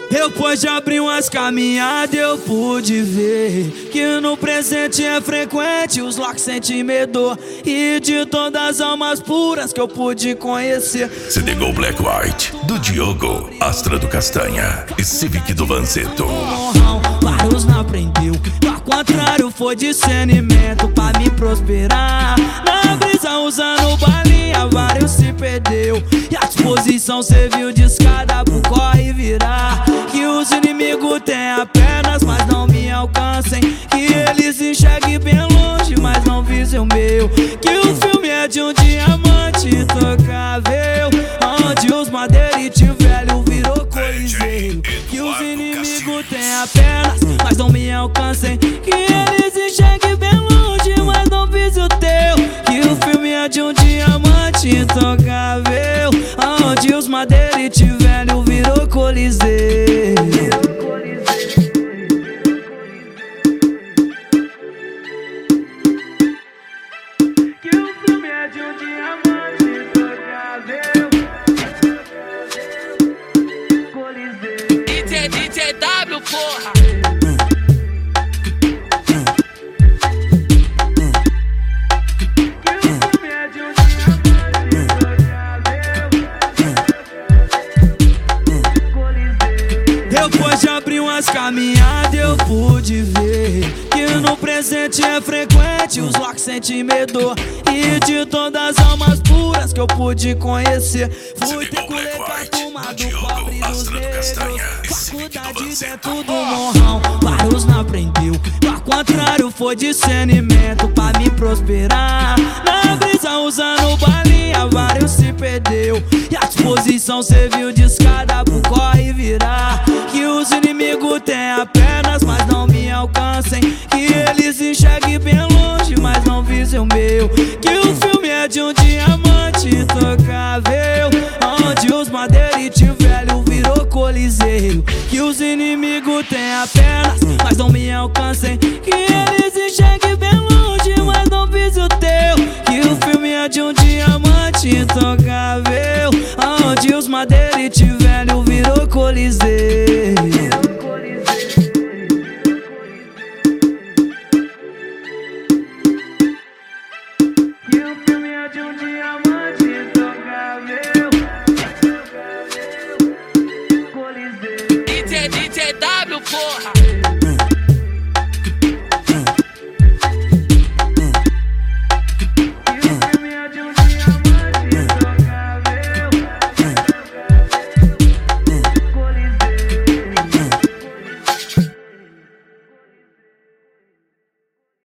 Depois de abrir umas caminhadas eu pude ver que no presente é frequente os locks sentem medo. E de todas as almas puras que eu pude conhecer, CD Go Black White, do Diogo, Astra do Castanha e Civic do Vanzeto. Vários não aprendeu, ao contrário foi discernimento pra me prosperar. Na brisa usando balinha, vários se perdeu e a disposição serviu de escada pro corre virar. Que os inimigos tenham pernas, mas não me alcancem. Que eles enxerguem bem longe, mas não visem o meu. Que o filme é de um diamante intocável, onde os madeirites velho virou coliseu. Que os inimigos tenham pernas, mas não me alcancem. Que eles enxerguem bem longe, mas não visem o teu. Que o filme é de um diamante intocável, onde os madeirites velho virou coliseu. Que o filme é de um diamante intocável, coliseu. DJW, porra! Depois de abrir umas caminhadas eu pude ver que no presente é frequente os locks sentem medo. E de todas as almas puras que eu pude conhecer, fui ter coletar turma do pobre dos negros, faculdade dentro do morrão. Vários não aprendeu, ao contrário foi discernimento pra me prosperar. Na brisa usando balinha, vários se perdeu e a disposição serviu de escada pro corre virar. Que os inimigos tenham pernas, mas não me alcancem. Que eles enxerguem bem longe, mas não visem o meu. Que o filme é de um diamante intocável, onde os madeirites velho virou coliseu. Que os inimigos tenham pernas, mas não me alcancem.